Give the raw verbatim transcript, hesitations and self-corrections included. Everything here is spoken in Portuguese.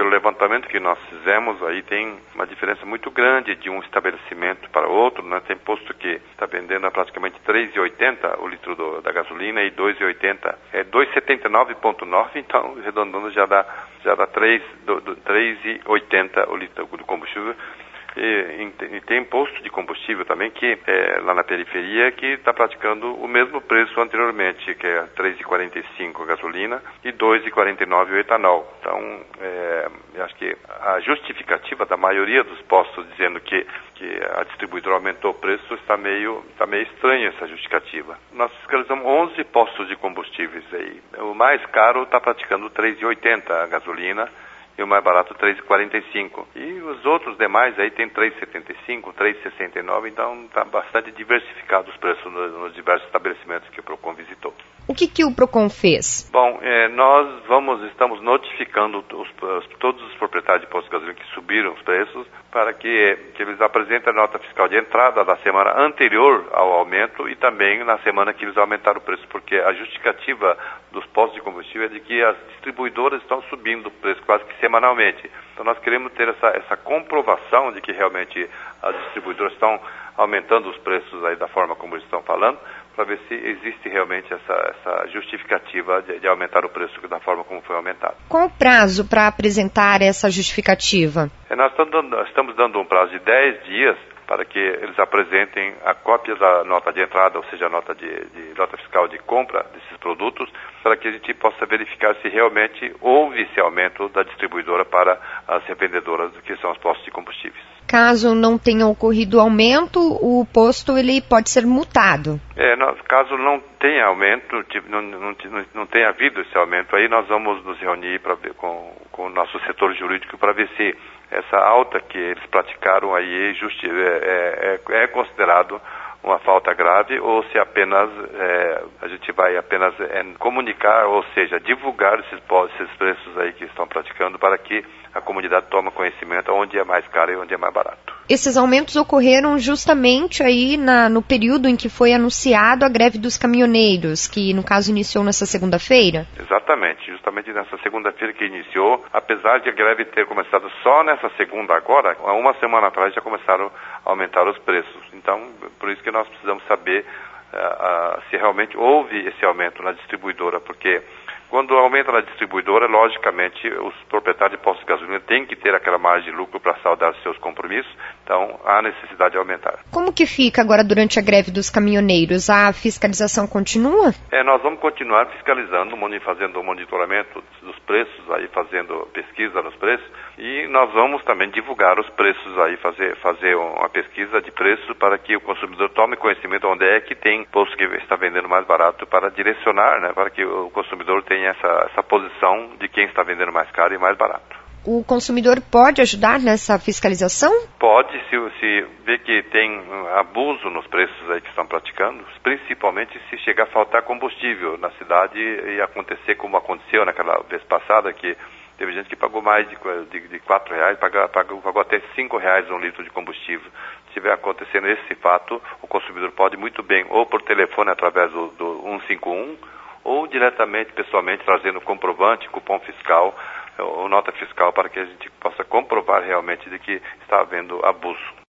pelo levantamento que nós fizemos, aí tem uma diferença muito grande de um estabelecimento para outro, né? Tem posto que está vendendo a praticamente três reais e oitenta centavos o litro do, da gasolina e dois reais e oitenta centavos. É dois reais e setenta e nove vírgula nove, então, arredondando, já dá, já dá três reais e oitenta centavos o litro do combustível. E, e tem posto de combustível também que é, lá na periferia que está praticando o mesmo preço anteriormente, que é três reais e quarenta e cinco centavos a gasolina e dois reais e quarenta e nove centavos o etanol. Então, é, eu acho que a justificativa da maioria dos postos dizendo que, que a distribuidora aumentou o preço está meio, está meio estranha essa justificativa. Nós fiscalizamos onze postos de combustíveis aí. O mais caro está praticando três reais e oitenta centavos a gasolina e o mais barato três reais e quarenta e cinco centavos. E os outros demais aí tem três reais e setenta e cinco centavos, três reais e sessenta e nove centavos, então está bastante diversificado os preços nos, nos diversos estabelecimentos que o Procon visitou. O que, que o Procon fez? Bom, é, nós vamos, estamos notificando os, os, todos os proprietários de postos de gasolina que subiram os preços para que, que eles apresentem a nota fiscal de entrada da semana anterior ao aumento e também na semana que eles aumentaram o preço, porque a justificativa dos postos de combustível é de que as distribuidoras estão subindo o preço quase que semanalmente. Então nós queremos ter essa, essa comprovação de que realmente as distribuidoras estão aumentando os preços aí da forma como eles estão falando, para ver se existe realmente essa, essa justificativa de, de aumentar o preço da forma como foi aumentado. Qual o prazo para apresentar essa justificativa? É, nós estamos dando, estamos dando um prazo de dez dias para que eles apresentem a cópia da nota de entrada, ou seja, a nota de, de nota fiscal de compra desses produtos, para que a gente possa verificar se realmente houve esse aumento da distribuidora para as revendedoras, que são os postos de combustíveis. Caso não tenha ocorrido aumento, o posto ele pode ser multado. É, nós, caso não tenha aumento, tipo, não, não, não, não tenha havido esse aumento, aí nós vamos nos reunir pra ver com, com o nosso setor jurídico para ver se essa alta que eles praticaram aí justi- é, é, é considerado uma falta grave ou se apenas é, a gente vai apenas é, comunicar, ou seja, divulgar esses, esses preços aí que estão praticando para que a comunidade tome conhecimento onde é mais caro e onde é mais barato. Esses aumentos ocorreram justamente aí na, no período em que foi anunciado a greve dos caminhoneiros, que no caso iniciou nessa segunda-feira? Exatamente, justamente nessa segunda-feira que iniciou, apesar de a greve ter começado só nessa segunda agora, há uma semana atrás já começaram a aumentar os preços. Então, por isso que nós precisamos saber uh, uh, se realmente houve esse aumento na distribuidora, porque quando aumenta na distribuidora, logicamente, os proprietários de postos de gasolina têm que ter aquela margem de lucro para saldar seus compromissos, então há necessidade de aumentar. Como que fica agora durante a greve dos caminhoneiros? A fiscalização continua? É, nós vamos continuar fiscalizando, fazendo o monitoramento dos preços, aí fazendo pesquisa nos preços, e nós vamos também divulgar os preços aí, fazer, fazer uma pesquisa de preços para que o consumidor tome conhecimento onde é que tem posto que está vendendo mais barato para direcionar, né, para que o consumidor tenha essa, essa posição de quem está vendendo mais caro e mais barato. O consumidor pode ajudar nessa fiscalização? Pode, se, se vê que tem abuso nos preços aí que estão praticando, principalmente se chegar a faltar combustível na cidade e acontecer como aconteceu naquela vez passada, que teve gente que pagou mais de, de, de quatro reais, pagou, pagou, pagou até cinco reais um litro de combustível. Se estiver acontecendo esse fato, o consumidor pode muito bem, ou por telefone através do, do um cinco um, ou diretamente, pessoalmente, trazendo comprovante, cupom fiscal, ou nota fiscal, para que a gente possa comprovar realmente de que está havendo abuso.